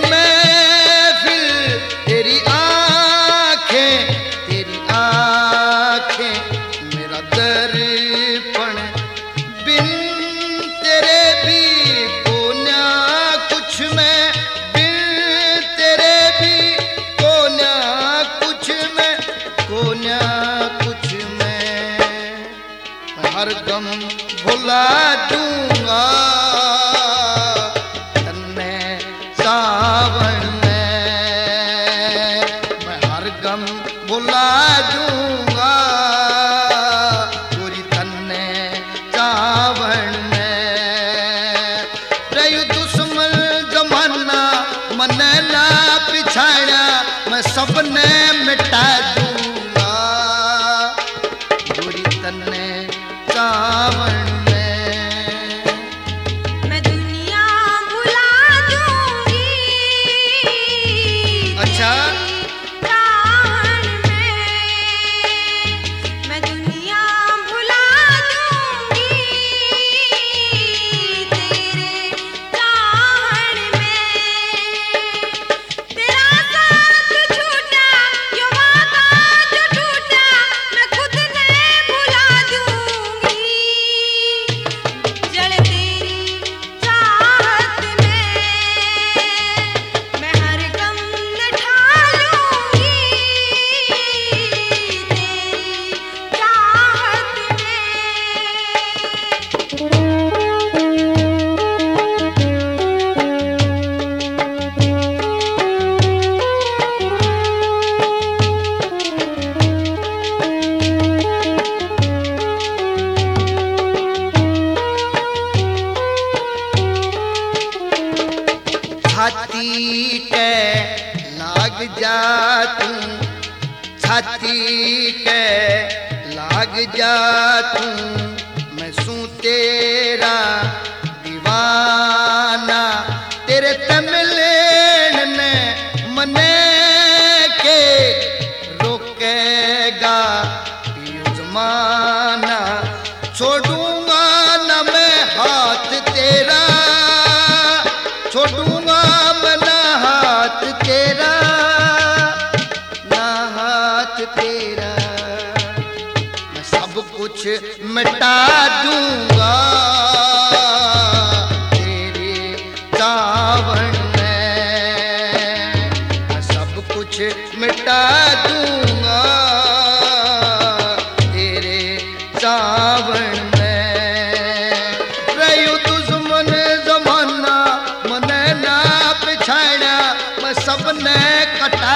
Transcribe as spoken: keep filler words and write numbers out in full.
महफिल तेरी आंखें, तेरी आंखें मेरा दर्पण, बिन तेरे भी कोन्या कुछ मैं, बिन तेरे भी कोन्या कुछ मैं, कोन्या कुछ मैं, मैं हर गम भुला दूंगा तन्ने सावन में, मैं हर गम भुला दूंगा पूरी तन्ने सावन में। रयु दुश्मन जमाना मने ना पिछाड़ा, मैं सबने मिटा दूंगा पूरी तन्ने सावन में। मैं दुनिया भुला दूंगी अच्छा प्राण में, मैं दुनिया भुला दूंगी तेरे प्राण में। तेरा साथ छूटा यो वादा जो टूटा, मैं खुद ने भुला दूंगी जड़ तेरी चाहत में, मैं हर गम निठा लूंगी तेरी चाहत में। छाती के लाग जा तू, छाती के लाग जा तू, मैं सूं तेरा दीवाना, तेरे तमिलन ने मने के रोकेगा ये जमाना, छोड़ूंगा न मैं हाथ तेरा, छोड़ूंगा मैं ना हाथ तेरा, ना हाथ तेरा, मैं सब कुछ मिटा दूंगा तेरे सावन में, मैं सब कुछ मिटा दूंगा तेरे सावन में। रयु दुश्मन जमाना मने ना पिछाड़ा, मैं सबने कटा